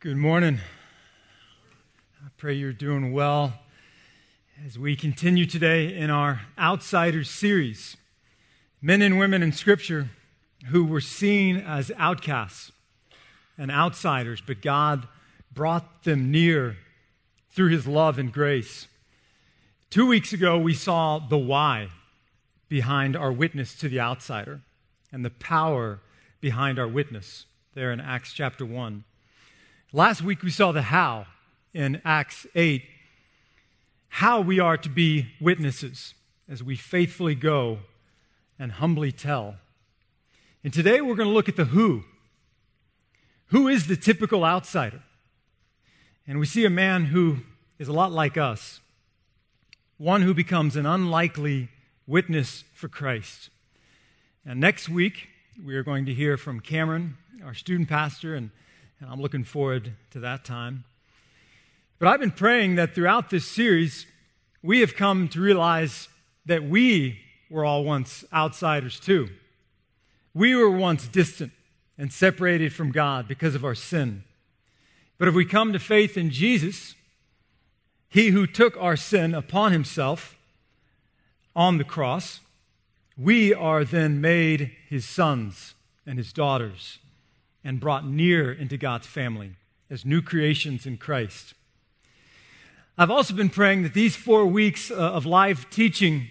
Good morning. I pray you're doing well as we continue today in our Outsiders series. Men and women in Scripture who were seen as outcasts and outsiders, but God brought them near through His love and grace. 2 weeks ago, we saw the why behind our witness to the outsider and the power behind our witness there in Acts chapter 1. Last week we saw the how in Acts 8, how we are to be witnesses as we faithfully go and humbly tell. And today we're going to look at the who. Who is the typical outsider? And we see a man who is a lot like us, one who becomes an unlikely witness for Christ. And next week we are going to hear from Cameron, our student pastor, and I'm looking forward to that time. But I've been praying that throughout this series, we have come to realize that we were all once outsiders too. We were once distant and separated from God because of our sin. But if we come to faith in Jesus, He who took our sin upon Himself on the cross, we are then made His sons and His daughters, and brought near into God's family as new creations in Christ. I've also been praying that these 4 weeks of live teaching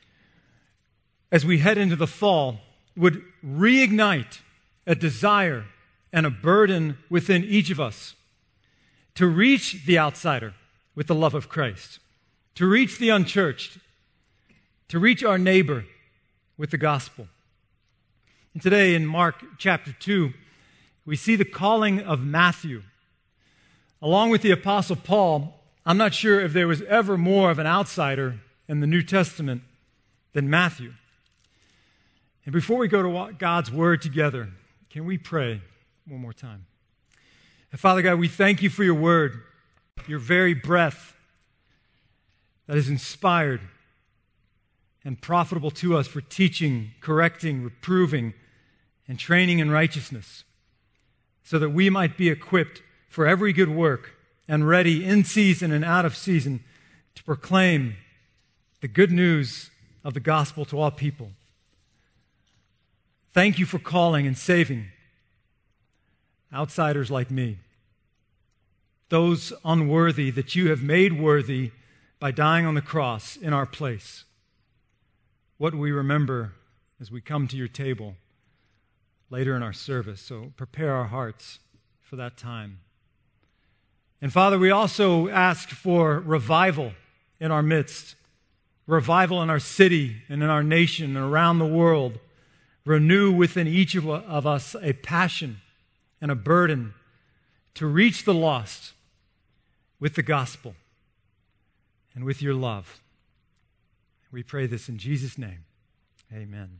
as we head into the fall would reignite a desire and a burden within each of us to reach the outsider with the love of Christ, to reach the unchurched, to reach our neighbor with the gospel. And today in Mark chapter 2, we see the calling of Matthew. Along with the Apostle Paul, I'm not sure if there was ever more of an outsider in the New Testament than Matthew. And before we go to God's Word together, can we pray one more time? And Father God, we thank You for Your Word, Your very breath that is inspired and profitable to us for teaching, correcting, reproving, and training in righteousness, so that we might be equipped for every good work and ready in season and out of season to proclaim the good news of the gospel to all people. Thank You for calling and saving outsiders like me, those unworthy that You have made worthy by dying on the cross in our place. What we remember as we come to Your table later in our service. So prepare our hearts for that time. And Father, we also ask for revival in our midst, revival in our city and in our nation and around the world. Renew within each of us a passion and a burden to reach the lost with the gospel and with Your love. We pray this in Jesus' name. Amen.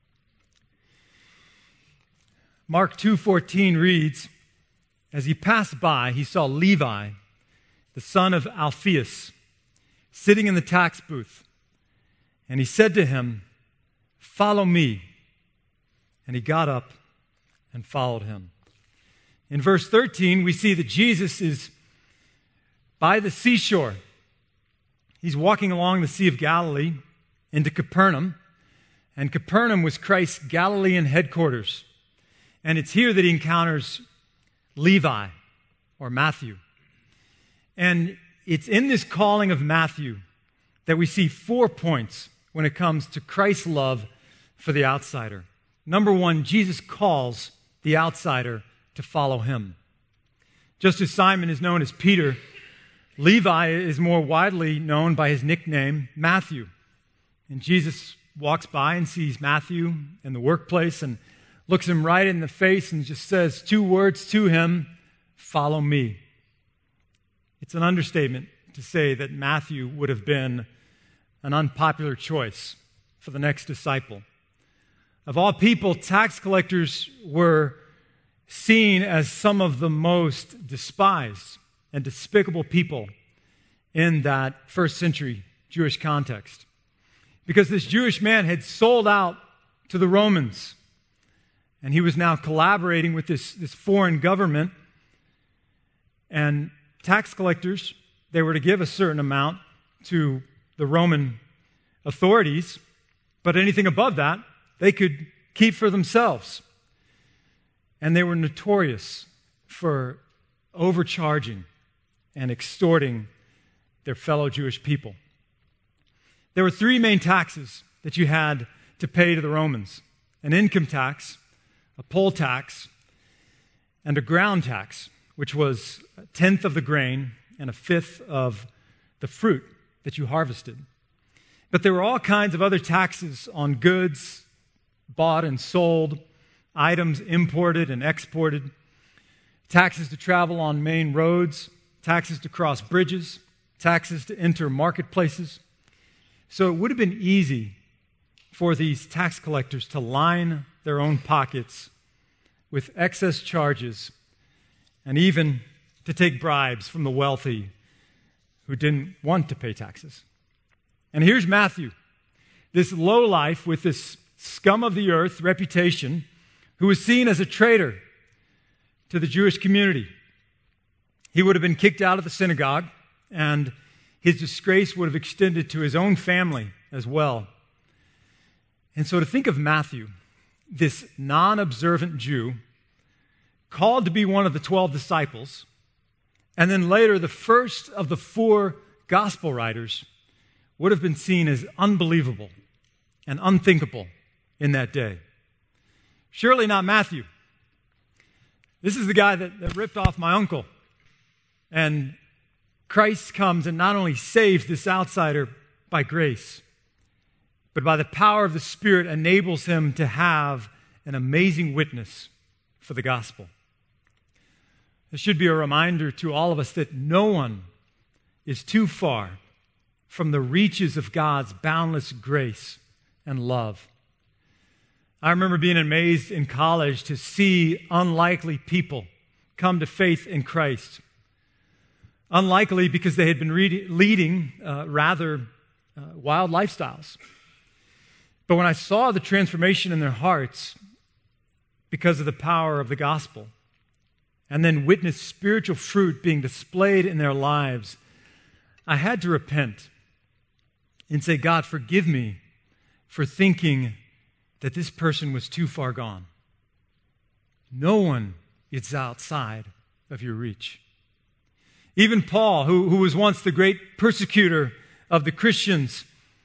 Mark 2:14 reads, "As he passed by, he saw Levi, the son of Alphaeus, sitting in the tax booth. And he said to him, 'Follow me.' And he got up and followed him." In verse 13, we see that Jesus is by the seashore. He's walking along the Sea of Galilee into Capernaum. And Capernaum was Christ's Galilean headquarters. And it's here that he encounters Levi, or Matthew. And it's in this calling of Matthew that we see 4 points when it comes to Christ's love for the outsider. Number 1, Jesus calls the outsider to follow Him. Just as Simon is known as Peter, Levi is more widely known by his nickname, Matthew. And Jesus walks by and sees Matthew in the workplace and looks him right in the face and just says 2 words to him, "Follow me." It's an understatement to say that Matthew would have been an unpopular choice for the next disciple. Of all people, tax collectors were seen as some of the most despised and despicable people in that first century Jewish context. Because this Jewish man had sold out to the Romans. And he was now collaborating with this foreign government And tax collectors, they were to give a certain amount to the Roman authorities, but anything above that, they could keep for themselves. And they were notorious for overcharging and extorting their fellow Jewish people. There were three main taxes that you had to pay to the Romans: an income tax, a poll tax, and a ground tax, which was a tenth of the grain and a fifth of the fruit that you harvested. But there were all kinds of other taxes on goods bought and sold, items imported and exported, taxes to travel on main roads, taxes to cross bridges, taxes to enter marketplaces. So it would have been easy for these tax collectors to line their own pockets with excess charges and even to take bribes from the wealthy who didn't want to pay taxes. And here's Matthew, this lowlife with this scum of the earth reputation, who was seen as a traitor to the Jewish community. He would have been kicked out of the synagogue, and his disgrace would have extended to his own family as well. And so to think of Matthew, this non-observant Jew, called to be one of the 12 disciples, and then later the first of the 4 gospel writers, would have been seen as unbelievable and unthinkable in that day. Surely not Matthew. This is the guy that ripped off my uncle. And Christ comes and not only saves this outsider by grace, but by the power of the Spirit enables him to have an amazing witness for the gospel. This should be a reminder to all of us that no one is too far from the reaches of God's boundless grace and love. I remember being amazed in college to see unlikely people come to faith in Christ. Unlikely because they had been leading rather wild lifestyles. But when I saw the transformation in their hearts because of the power of the gospel, and then witnessed spiritual fruit being displayed in their lives, I had to repent and say, God, forgive me for thinking that this person was too far gone. No one is outside of your reach. Even Paul, who was once the great persecutor of the Christians,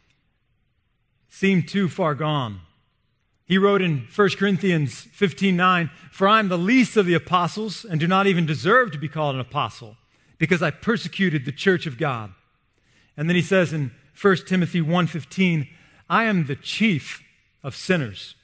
seemed too far gone. He wrote in 1 Corinthians 15:9, "For I am the least of the apostles and do not even deserve to be called an apostle, because I persecuted the church of God." And then he says in 1 Timothy 1:15, "I am the chief of sinners."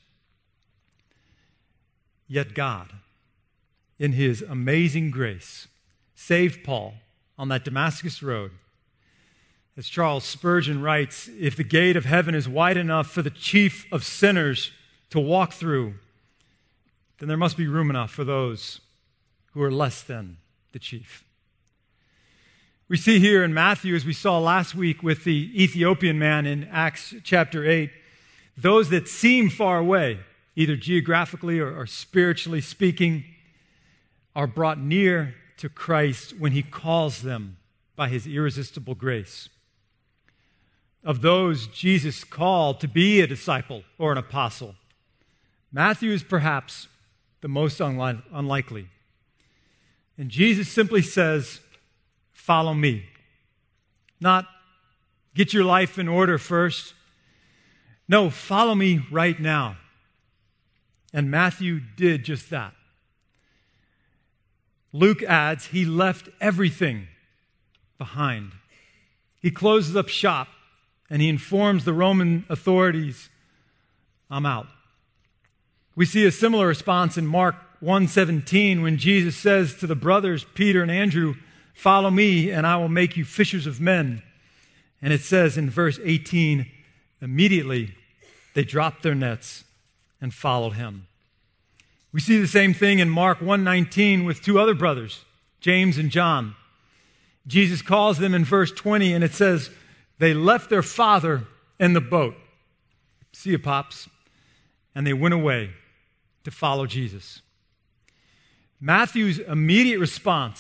Yet God, in his amazing grace, saved Paul on that Damascus road. As Charles Spurgeon writes, if the gate of heaven is wide enough for the chief of sinners to walk through, then there must be room enough for those who are less than the chief. We see here in Matthew, as we saw last week with the Ethiopian man in Acts chapter 8, those that seem far away, either geographically or spiritually speaking, are brought near to Christ when he calls them by his irresistible grace. Of those Jesus called to be a disciple or an apostle, Matthew is perhaps the most unlikely. And Jesus simply says, "Follow me." Not, "Get your life in order first." No, "Follow me right now." And Matthew did just that. Luke adds, he left everything behind. He closes up shop and he informs the Roman authorities, "I'm out." We see a similar response in Mark 1:17 when Jesus says to the brothers, Peter and Andrew, "Follow me and I will make you fishers of men." And it says in verse 18, immediately they dropped their nets and followed him. We see the same thing in Mark 1:19 with 2 other brothers, James and John. Jesus calls them in verse 20 and it says, they left their father in the boat. See you, Pops. And they went away to follow Jesus. Matthew's immediate response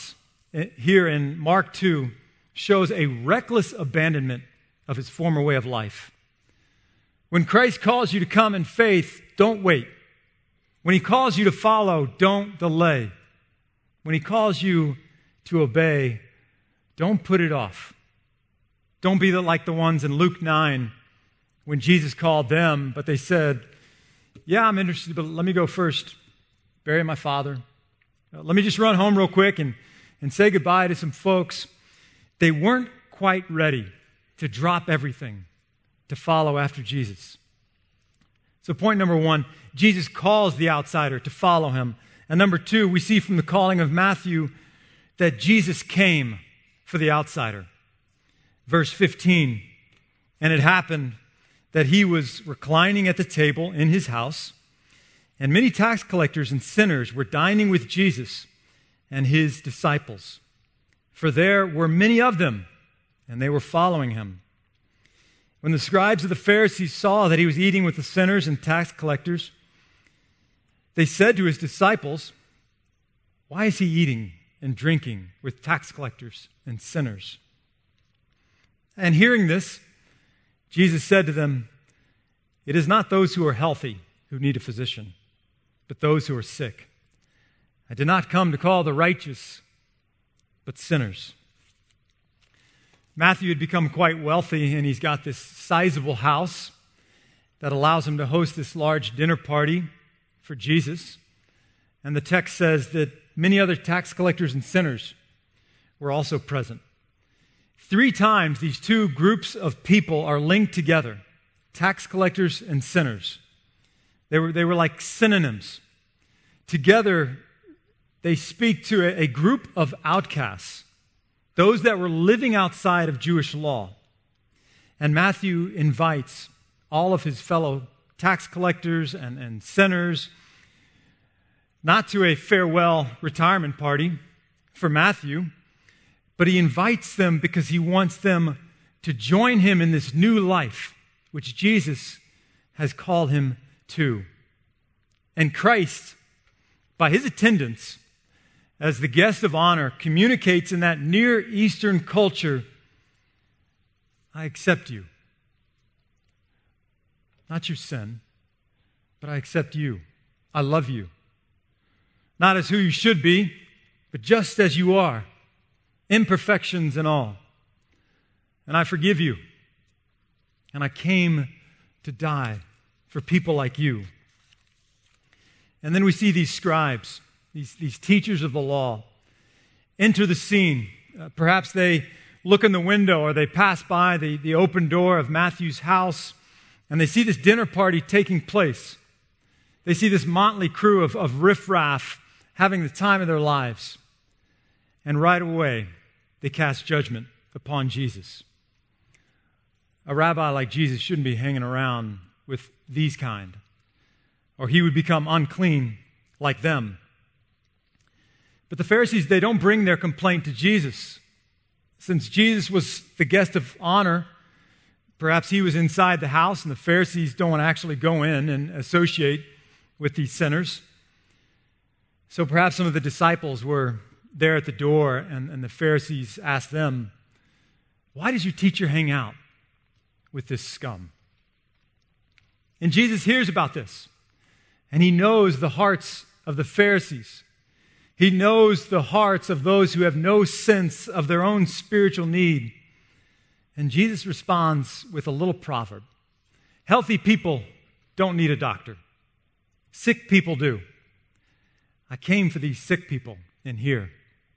here in Mark 2 shows a reckless abandonment of his former way of life. When Christ calls you to come in faith, don't wait. When he calls you to follow, don't delay. When he calls you to obey, don't put it off. Don't be like the ones in Luke 9 when Jesus called them, but they said, yeah, I'm interested, but let me go first. Bury my father. Let me just run home real quick and say goodbye to some folks. They weren't quite ready to drop everything to follow after Jesus. So point number one, Jesus calls the outsider to follow him. And number two, we see from the calling of Matthew that Jesus came for the outsider. Verse 15, and it happened that he was reclining at the table in his house, and many tax collectors and sinners were dining with Jesus and his disciples. For there were many of them, and they were following him. When the scribes of the Pharisees saw that he was eating with the sinners and tax collectors, they said to his disciples, why is he eating and drinking with tax collectors and sinners? And hearing this, Jesus said to them, it is not those who are healthy who need a physician, but those who are sick. I did not come to call the righteous, but sinners. Matthew had become quite wealthy, and he's got this sizable house that allows him to host this large dinner party for Jesus. And the text says that many other tax collectors and sinners were also present. 3 times these two groups of people are linked together, tax collectors and sinners. They were like synonyms. Together, they speak to a group of outcasts, those that were living outside of Jewish law. And Matthew invites all of his fellow tax collectors and sinners not to a farewell retirement party for Matthew, but he invites them because he wants them to join him in this new life, which Jesus has called him to. And Christ, by his attendance as the guest of honor, communicates in that Near Eastern culture, I accept you. Not your sin, but I accept you. I love you. Not as who you should be, but just as you are, imperfections and all. And I forgive you. And I came to die for people like you. And then we see these scribes, these teachers of the law, enter the scene. Perhaps they look in the window or they pass by the open door of Matthew's house and they see this dinner party taking place. They see this motley crew of riffraff having the time of their lives. And right away, they cast judgment upon Jesus. A rabbi like Jesus shouldn't be hanging around with these kind, or he would become unclean like them. But the Pharisees, they don't bring their complaint to Jesus. Since Jesus was the guest of honor, perhaps he was inside the house and the Pharisees don't want to actually go in and associate with these sinners. So perhaps some of the disciples were there at the door and the Pharisees asked them, why does your teacher hang out with this scum? And Jesus hears about this, and he knows the hearts of the Pharisees. He knows the hearts of those who have no sense of their own spiritual need. And Jesus responds with a little proverb. Healthy people don't need a doctor. Sick people do. I came for these sick people in here.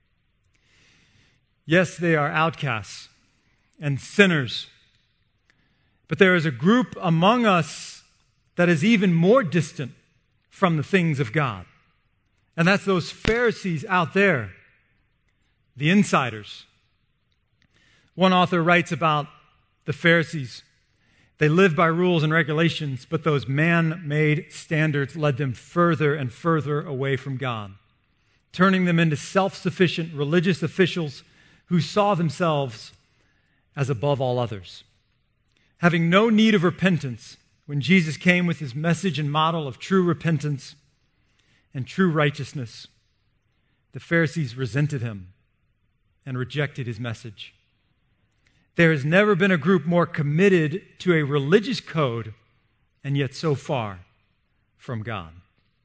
Yes, they are outcasts and sinners. But there is a group among us that is even more distant from the things of God. And that's those Pharisees out there, the insiders. One author writes about the Pharisees. They lived by rules and regulations, but those man-made standards led them further and further away from God, turning them into self-sufficient religious officials who saw themselves as above all others. Having no need of repentance, when Jesus came with his message and model of true repentance and true righteousness, the Pharisees resented him and rejected his message. There has never been a group more committed to a religious code and yet so far from God.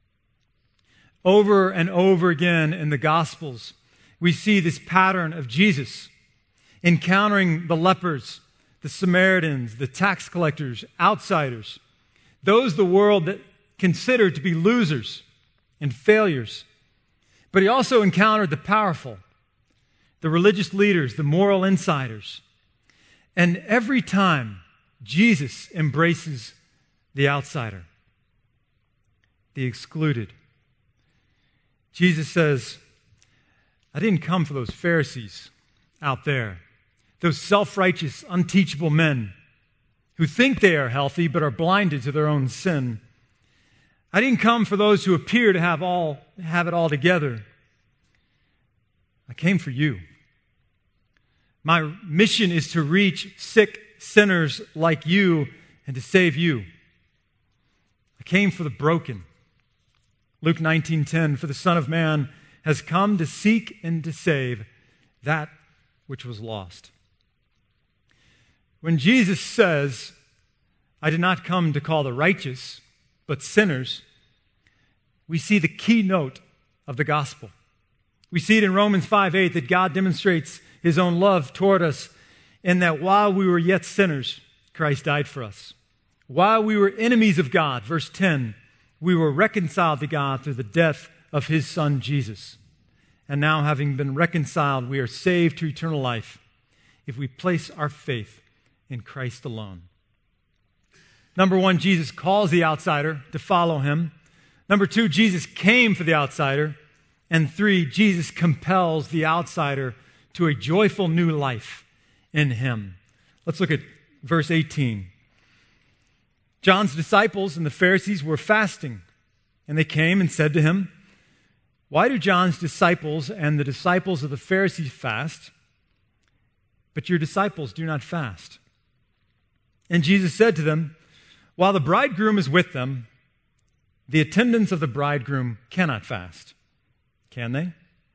Over and over again in the Gospels, we see this pattern of Jesus encountering the lepers, the Samaritans, the tax collectors, outsiders, those the world that considered to be losers and failures. But he also encountered the powerful, the religious leaders, the moral insiders. And every time, Jesus embraces the outsider, the excluded. Jesus says, I didn't come for those Pharisees out there, those self-righteous, unteachable men who think they are healthy but are blinded to their own sin. I didn't come for those who appear to have it all together. I came for you. My mission is to reach sick sinners like you and to save you. I came for the broken. Luke 19:10, for the Son of Man has come to seek and to save that which was lost. When Jesus says, I did not come to call the righteous, but sinners, we see the keynote of the gospel. We see it in Romans 5:8 that God demonstrates his own love toward us in that while we were yet sinners, Christ died for us. While we were enemies of God, verse 10, we were reconciled to God through the death of his Son, Jesus. And now, having been reconciled, we are saved to eternal life if we place our faith in Christ alone. Number one, Jesus calls the outsider to follow him. Number two, Jesus came for the outsider. And three, Jesus compels the outsider to a joyful new life in him. Let's look at verse 18. John's disciples and the Pharisees were fasting, and they came and said to him, why do John's disciples and the disciples of the Pharisees fast, but your disciples do not fast? And Jesus said to them, while the bridegroom is with them, the attendants of the bridegroom cannot fast. Can they?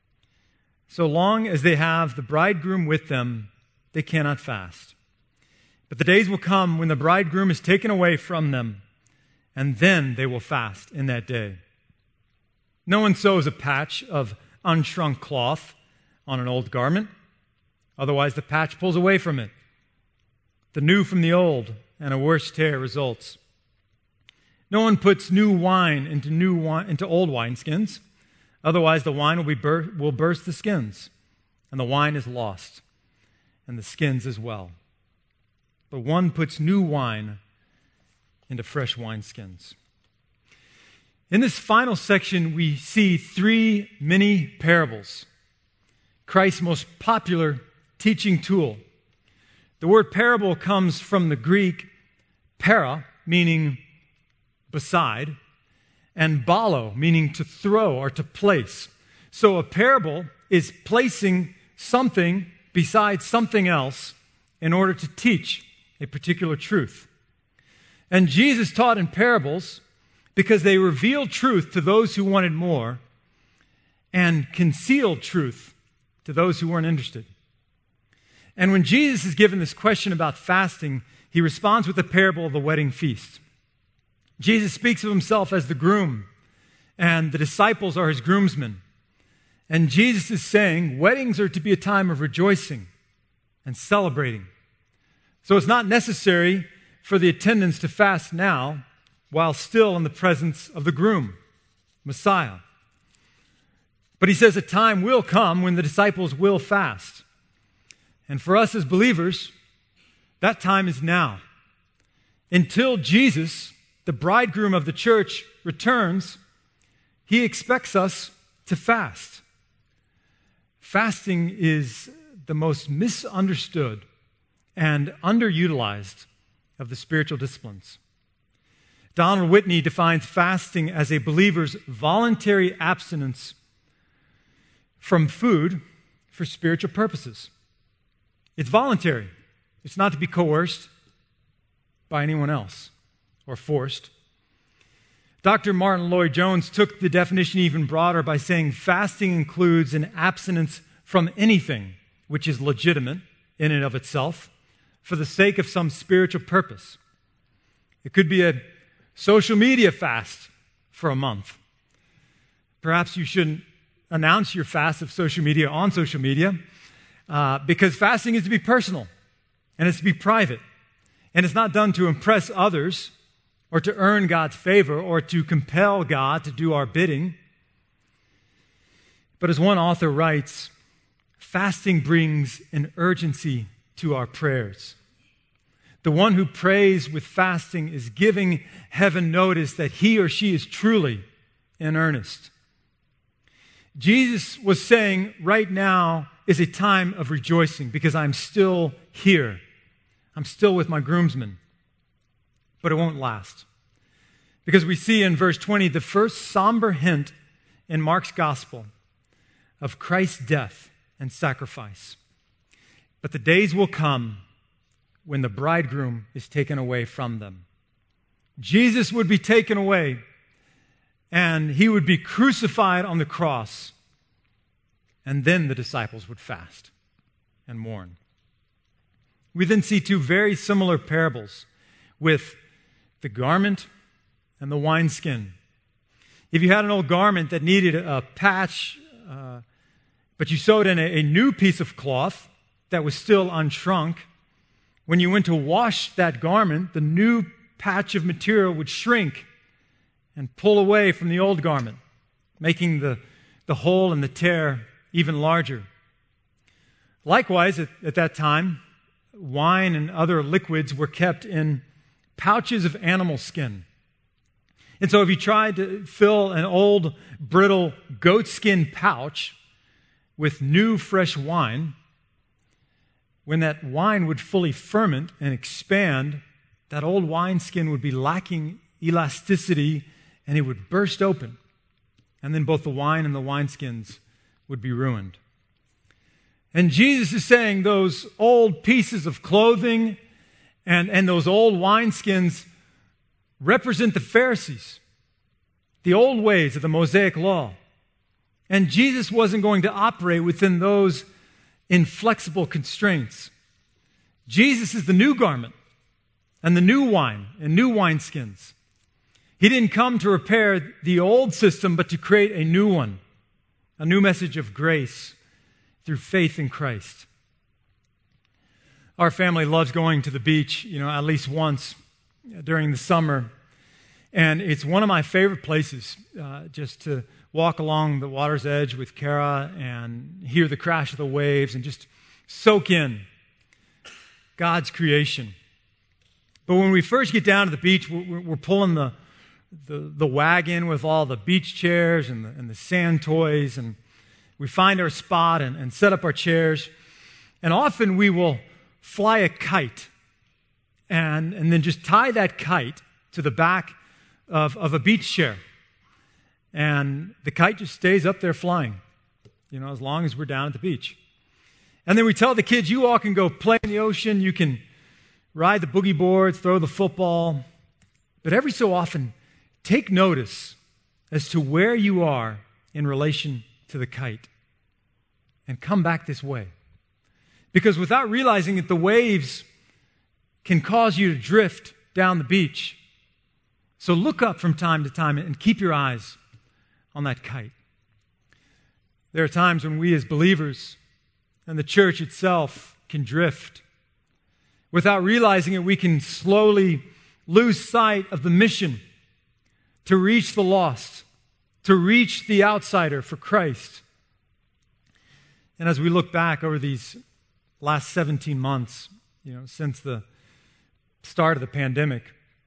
So long as they have the bridegroom with them, they cannot fast. But the days will come when the bridegroom is taken away from them, and then they will fast in that day. No one sews a patch of unshrunk cloth on an old garment. Otherwise, the patch pulls away from it. The new from the old, and a worse tear results. No one puts new wine into old wineskins. Otherwise, the wine will burst the skins, and the wine is lost, and the skins as well. But one puts new wine into fresh wineskins. In this final section, we see three mini parables, Christ's most popular teaching tool. The word parable comes from the Greek para, meaning beside, and balo, meaning to throw or to place. So a parable is placing something beside something else in order to teach a particular truth. And Jesus taught in parables because they revealed truth to those who wanted more and concealed truth to those who weren't interested. And when Jesus is given this question about fasting, he responds with the parable of the wedding feast. Jesus speaks of himself as the groom, and the disciples are his groomsmen. And Jesus is saying weddings are to be a time of rejoicing and celebrating. So it's not necessary for the attendants to fast now while still in the presence of the groom, Messiah. But he says a time will come when the disciples will fast. And for us as believers, that time is now. Until Jesus, the bridegroom of the church, returns, he expects us to fast. Fasting is the most misunderstood and underutilized of the spiritual disciplines. Donald Whitney defines fasting as a believer's voluntary abstinence from food for spiritual purposes. It's voluntary. It's not to be coerced by anyone else or forced. Dr. Martin Lloyd-Jones took the definition even broader by saying fasting includes an abstinence from anything which is legitimate in and of itself, for the sake of some spiritual purpose. It could be a social media fast for a month. Perhaps you shouldn't announce your fast of social media on social media, because fasting is to be personal, and it's to be private, and it's not done to impress others or to earn God's favor or to compel God to do our bidding. But as one author writes, fasting brings an urgency to our prayers. The one who prays with fasting is giving heaven notice that he or she is truly in earnest. Jesus was saying, right now is a time of rejoicing because I'm still here. I'm still with my groomsmen. But it won't last. Because we see in verse 20 the first somber hint in Mark's gospel of Christ's death and sacrifice. But the days will come when the bridegroom is taken away from them. Jesus would be taken away, and he would be crucified on the cross, and then the disciples would fast and mourn. We then see two very similar parables with the garment and the wineskin. If you had an old garment that needed a patch, but you sewed in a new piece of cloth that was still unshrunk, when you went to wash that garment, the new patch of material would shrink and pull away from the old garment, making the hole and the tear even larger. Likewise, at that time, wine and other liquids were kept in pouches of animal skin. And so if you tried to fill an old, brittle goatskin pouch with new, fresh wine, when that wine would fully ferment and expand, that old wineskin would be lacking elasticity and it would burst open. And then both the wine and the wineskins would be ruined. And Jesus is saying those old pieces of clothing and those old wineskins represent the Pharisees, the old ways of the Mosaic law. And Jesus wasn't going to operate within those inflexible constraints. Jesus is the new garment and the new wine and new wineskins. He didn't come to repair the old system, but to create a new one, a new message of grace through faith in Christ. Our family loves going to the beach, at least once during the summer. And it's one of my favorite places just to walk along the water's edge with Kara and hear the crash of the waves and just soak in God's creation. But when we first get down to the beach, we're pulling the wagon with all the beach chairs and the sand toys, and we find our spot and set up our chairs. And often we will fly a kite and then just tie that kite to the back of a beach chair. And the kite just stays up there flying, as long as we're down at the beach. And then we tell the kids, you all can go play in the ocean, you can ride the boogie boards, throw the football. But every so often, take notice as to where you are in relation to the kite. And come back this way. Because without realizing it, the waves can cause you to drift down the beach. So look up from time to time and keep your eyes on that kite. There are times when we as believers and the church itself can drift. Without realizing it, we can slowly lose sight of the mission to reach the lost, to reach the outsider for Christ. And as we look back over these last 17 months, since the start of the pandemic,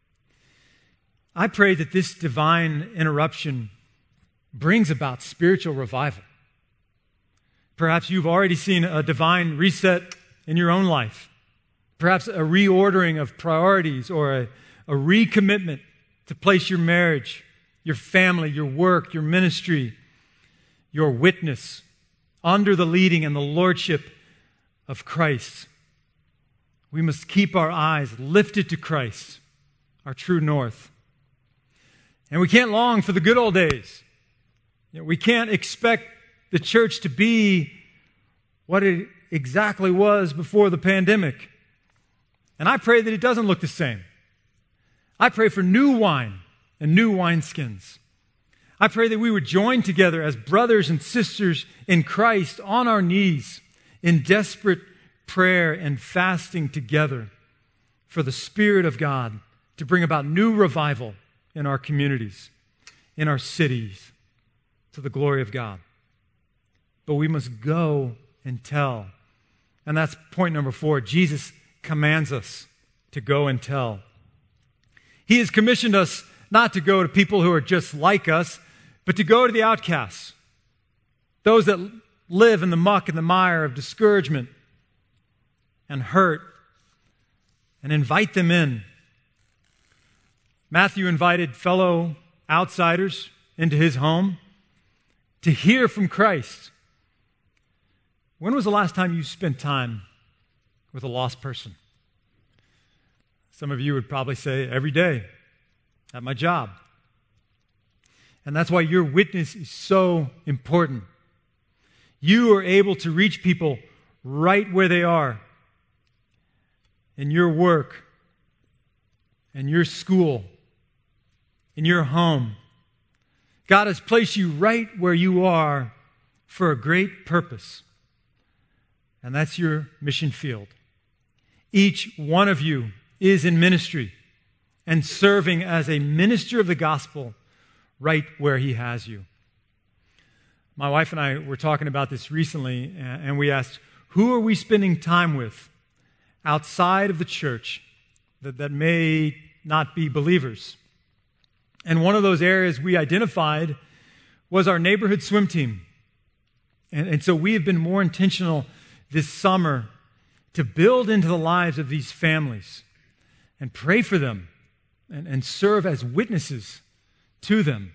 I pray that this divine interruption brings about spiritual revival. Perhaps you've already seen a divine reset in your own life. Perhaps a reordering of priorities or a recommitment to place your marriage, your family, your work, your ministry, your witness under the leading and the lordship of Christ. We must keep our eyes lifted to Christ, our true north. And we can't long for the good old days. We can't expect the church to be what it exactly was before the pandemic. And I pray that it doesn't look the same. I pray for new wine and new wineskins. I pray that we would join together as brothers and sisters in Christ on our knees in desperate prayer and fasting together for the Spirit of God to bring about new revival in our communities, in our cities, to the glory of God. But we must go and tell. And that's point number 4. Jesus commands us to go and tell. He has commissioned us not to go to people who are just like us, but to go to the outcasts, those that live in the muck and the mire of discouragement and hurt, and invite them in. Matthew invited fellow outsiders into his home to hear from Christ. When was the last time you spent time with a lost person? Some of you would probably say, every day at my job. And that's why your witness is so important. You are able to reach people right where they are, in your work, in your school, in your home. God has placed you right where you are for a great purpose, and that's your mission field. Each one of you is in ministry and serving as a minister of the gospel right where He has you. My wife and I were talking about this recently, and we asked, who are we spending time with outside of the church that may not be believers? And one of those areas we identified was our neighborhood swim team. And so we have been more intentional this summer to build into the lives of these families and pray for them and serve as witnesses to them.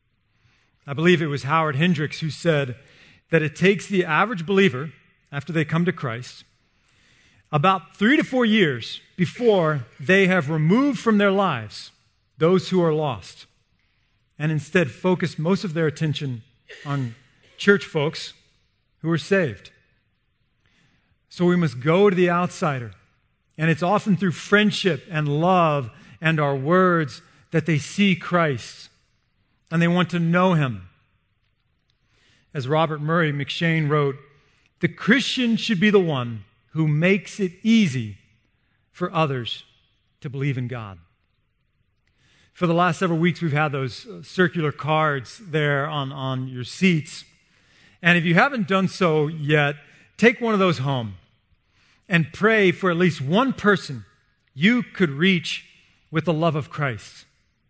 I believe it was Howard Hendricks who said that it takes the average believer, after they come to Christ, about 3 to 4 years before they have removed from their lives those who are lost, and instead focus most of their attention on church folks who are saved. So we must go to the outsider, and it's often through friendship and love and our words that they see Christ, and they want to know Him. As Robert Murray McShane wrote, the Christian should be the one who makes it easy for others to believe in God. For the last several weeks, we've had those circular cards there on your seats. And if you haven't done so yet, take one of those home and pray for at least one person you could reach with the love of Christ.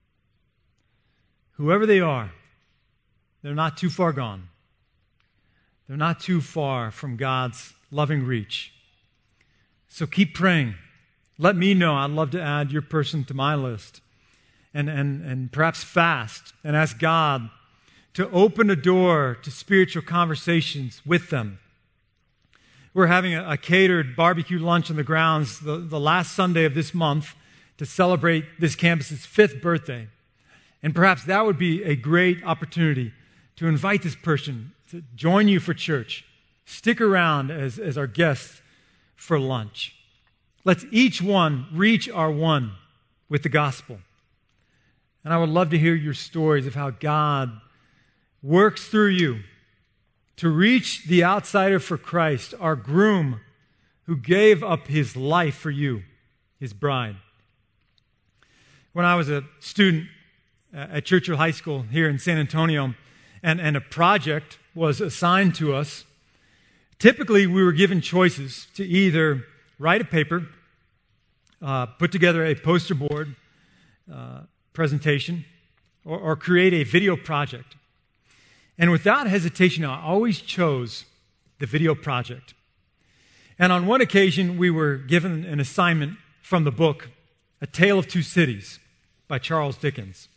Whoever they are, they're not too far gone. They're not too far from God's loving reach. So keep praying. Let me know. I'd love to add your person to my list. And perhaps fast and ask God to open a door to spiritual conversations with them. We're having a catered barbecue lunch on the grounds the last Sunday of this month to celebrate this campus's 5th birthday. And perhaps that would be a great opportunity to invite this person to join you for church. Stick around as our guests for lunch. Let's each one reach our one with the gospel. And I would love to hear your stories of how God works through you to reach the outsider for Christ, our groom who gave up his life for you, his bride. When I was a student at Churchill High School here in San Antonio, and a project was assigned to us, typically we were given choices to either write a paper, put together a poster board presentation, or create a video project. And without hesitation, I always chose the video project. And on one occasion, we were given an assignment from the book, A Tale of Two Cities by Charles Dickens.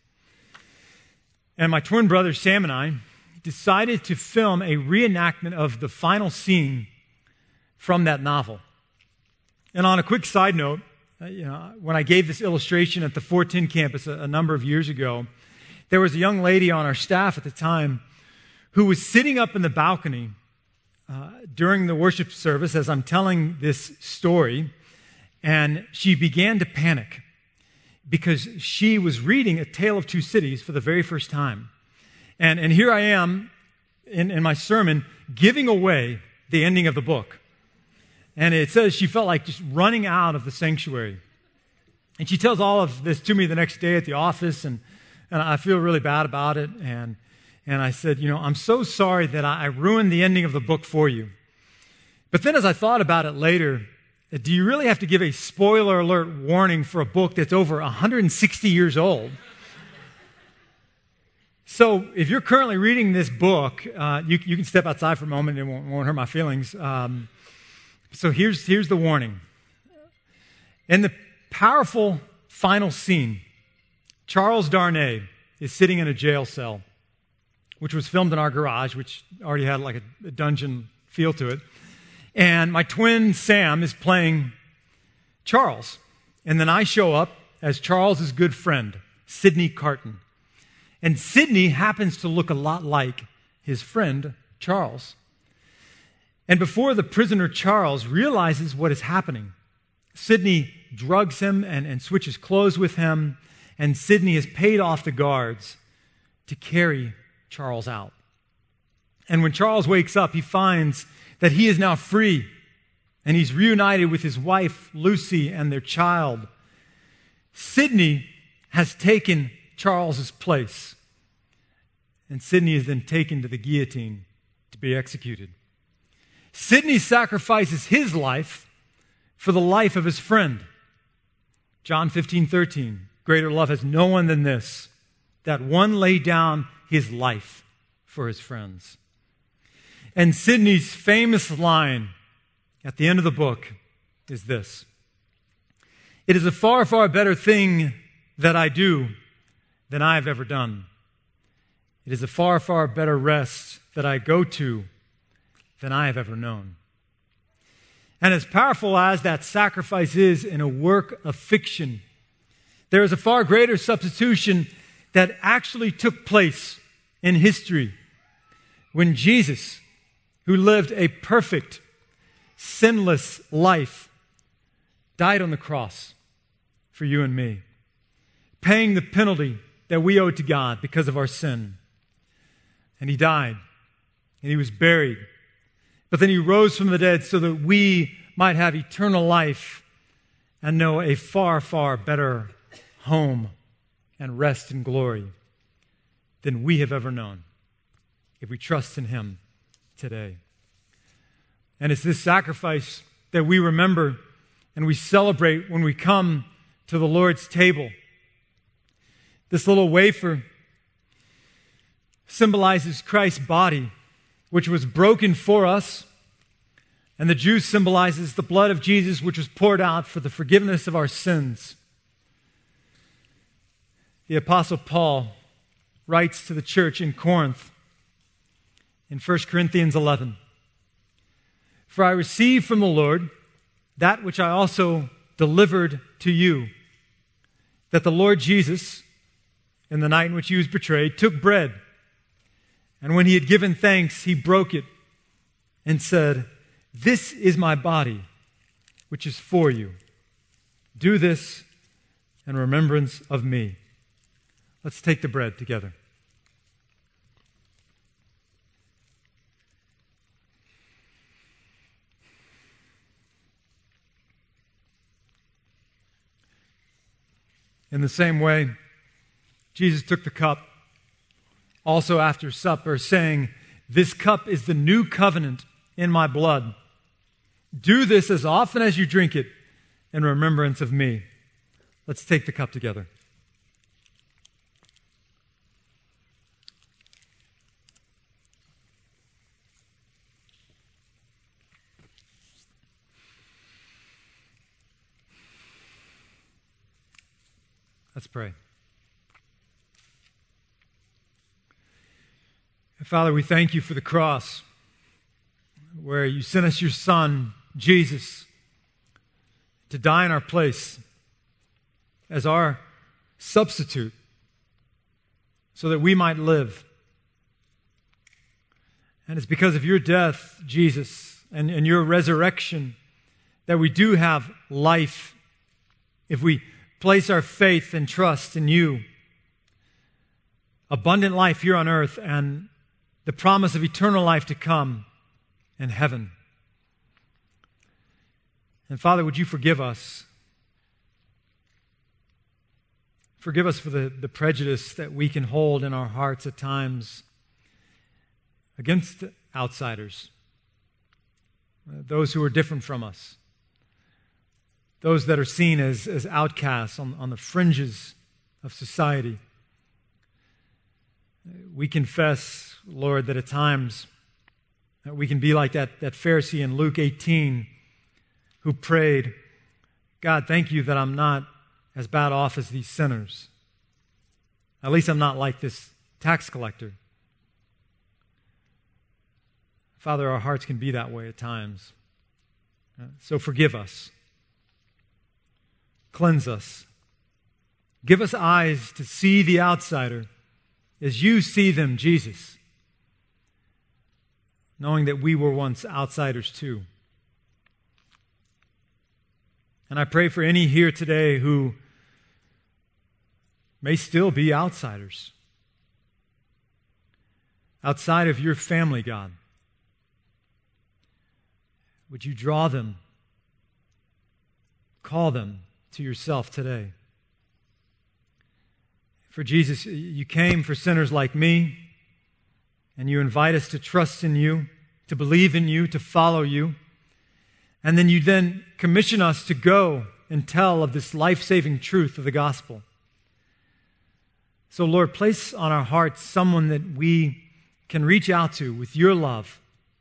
And my twin brother, Sam, and I decided to film a reenactment of the final scene from that novel. And on a quick side note, when I gave this illustration at the 410 campus a number of years ago, there was a young lady on our staff at the time who was sitting up in the balcony during the worship service as I'm telling this story, and she began to panic because she was reading A Tale of Two Cities for the very first time. And here I am in my sermon giving away the ending of the book. And it says she felt like just running out of the sanctuary. And she tells all of this to me the next day at the office, and I feel really bad about it. And I said, I'm so sorry that I ruined the ending of the book for you. But then as I thought about it later, do you really have to give a spoiler alert warning for a book that's over 160 years old? So if you're currently reading this book, you can step outside for a moment. It won't hurt my feelings. So here's the warning. In the powerful final scene, Charles Darnay is sitting in a jail cell, which was filmed in our garage, which already had like a dungeon feel to it. And my twin Sam is playing Charles. And then I show up as Charles's good friend, Sidney Carton. And Sidney happens to look a lot like his friend, Charles. And before the prisoner Charles realizes what is happening, Sidney drugs him and switches clothes with him, and Sidney has paid off the guards to carry Charles out. And when Charles wakes up, he finds that he is now free, and he's reunited with his wife, Lucy, and their child. Sidney has taken Charles's place, and Sidney is then taken to the guillotine to be executed. Sidney sacrifices his life for the life of his friend. John 15:13, greater love has no one than this, that one lay down his life for his friends. And Sidney's famous line at the end of the book is this: it is a far, far better thing that I do than I have ever done. It is a far, far better rest that I go to than I have ever known. And as powerful as that sacrifice is in a work of fiction, there is a far greater substitution that actually took place in history when Jesus, who lived a perfect, sinless life, died on the cross for you and me, paying the penalty that we owed to God because of our sin. And he died, and he was buried. But then he rose from the dead so that we might have eternal life and know a far, far better home and rest in glory than we have ever known if we trust in him today. And it's this sacrifice that we remember and we celebrate when we come to the Lord's table. This little wafer symbolizes Christ's body, which was broken for us, and the juice symbolizes the blood of Jesus, which was poured out for the forgiveness of our sins. The Apostle Paul writes to the church in Corinth in 1 Corinthians 11, "For I received from the Lord that which I also delivered to you, that the Lord Jesus, in the night in which he was betrayed, took bread, and when he had given thanks, he broke it and said, 'This is my body, which is for you. Do this in remembrance of me.'" Let's take the bread together. In the same way, Jesus took the cup also after supper, saying, "This cup is the new covenant in my blood. Do this as often as you drink it in remembrance of me." Let's take the cup together. Let's pray. Father, we thank you for the cross, where you sent us your Son, Jesus, to die in our place as our substitute so that we might live. And it's because of your death, Jesus, and your resurrection that we do have life if we place our faith and trust in you. Abundant life here on earth and the promise of eternal life to come in heaven. And Father, would you forgive us? Forgive us for the prejudice that we can hold in our hearts at times against outsiders, those who are different from us, those that are seen as outcasts on the fringes of society. We confess, Lord, that at times we can be like that Pharisee in Luke 18 who prayed, God, thank you that I'm not as bad off as these sinners. At least I'm not like this tax collector. Father, our hearts can be that way at times. So forgive us. Cleanse us. Give us eyes to see the outsider as you see them, Jesus, knowing that we were once outsiders too. And I pray for any here today who may still be outsiders, outside of your family, God. Would you draw them, call them to yourself today? For Jesus, you came for sinners like me, and you invite us to trust in you, to believe in you, to follow you. And then you commission us to go and tell of this life-saving truth of the gospel. So, Lord, place on our hearts someone that we can reach out to with your love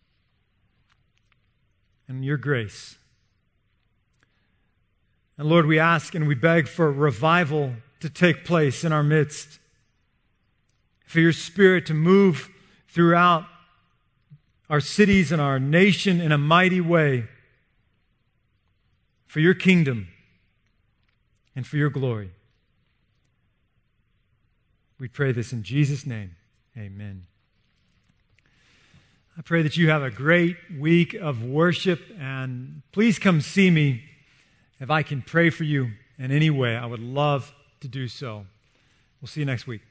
and your grace. And Lord, we ask and we beg for revival to take place in our midst, for your Spirit to move throughout our cities and our nation in a mighty way, for your kingdom and for your glory. We pray this in Jesus' name. Amen. I pray that you have a great week of worship, and please come see me if I can pray for you in any way. I would love to do so. We'll see you next week.